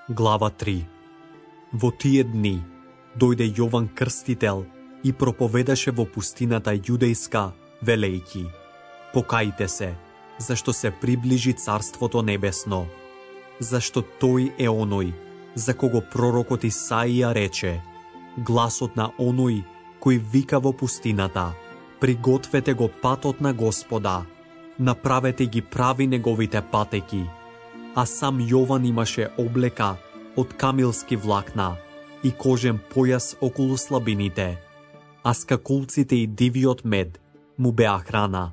Глава 3. Во тие дни дојде Јован Крстител и проповедаше во пустината јудејска, велејќи: покајте се, зашто се приближи Царството Небесно, зашто тој е оној за кого пророкот Исаија рече: гласот на оној кој вика во пустината: пригответе го патот на Господа, направете ги прави неговите патеки. А сам Јован имаше облека од камилски влакна и кожен појас околу слабините, а скакулците и дивиот мед му беа храна.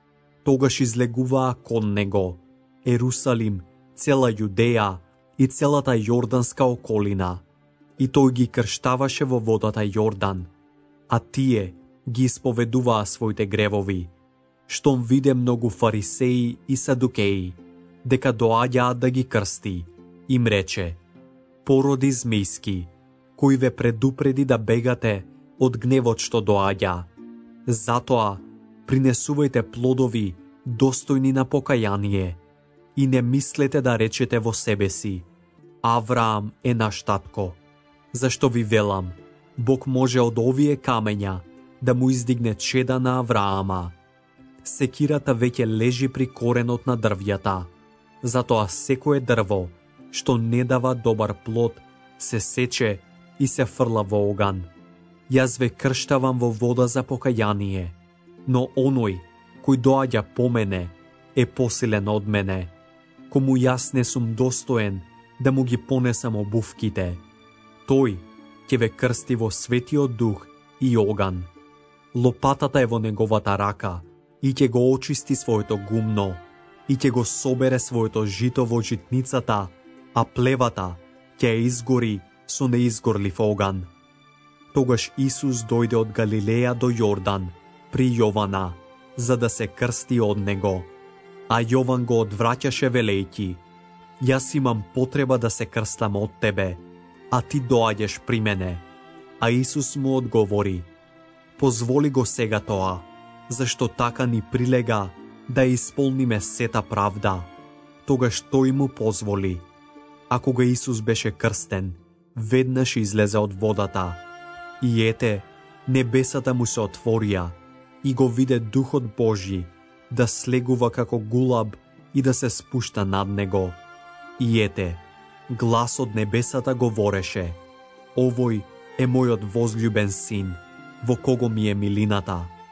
Тогаш излегуваа кон него Ерусалим, цела Јудеја и целата Јорданска околина, и тој ги крштаваше во водата Јордан, а тие ги исповедуваа своите гревови. Штом виде многу фарисеи и садукеи дека доаѓаат да ги крсти, им рече: породи змијски, кој ве предупреди да бегате од гневот што доаѓа. Затоа принесувајте плодови достојни на покаяние и не мислете да речете во себе си: Авраам е наш татко. Зашто ви велам, Бог може од овие камења да му издигне чеда на Авраама. Секирата веќе лежи при коренот на дрвјата. Затоа секое дрво што не дава добар плод се сече и се фрла во оган. Јас ве крштавам во вода за покаяние, но оној кој доаѓа по мене е посилен од мене, кому јас не сум достоен да му ги понесам обувките. Тој ќе ве крсти во Светиот Дух и оган. Лопатата е во неговата рака и ќе го очисти своето гумно, и ќе го собере своето жито во житницата, а плевата ќе ја изгори со неизгорлив оган. Тогаш Исус дојде од Галилеја до Јордан при Јована, за да се крсти од него. А Јован го одвраќаше велејќи: јас имам потреба да се крстам од тебе, а ти доаѓаш при мене. А Исус му одговори: позволи го сега тоа, зашто така ни прилега да исполниме сета правда. Тогаш тој му позволи. А кога Исус беше крстен, веднаш излезе од водата. И ете, небесата му се отворија и го виде Духот Божји да слегува како гулаб и да се спушта над него. И ете, глас од небесата говореше: овој е мојот возљубен син, во кого ми е милината.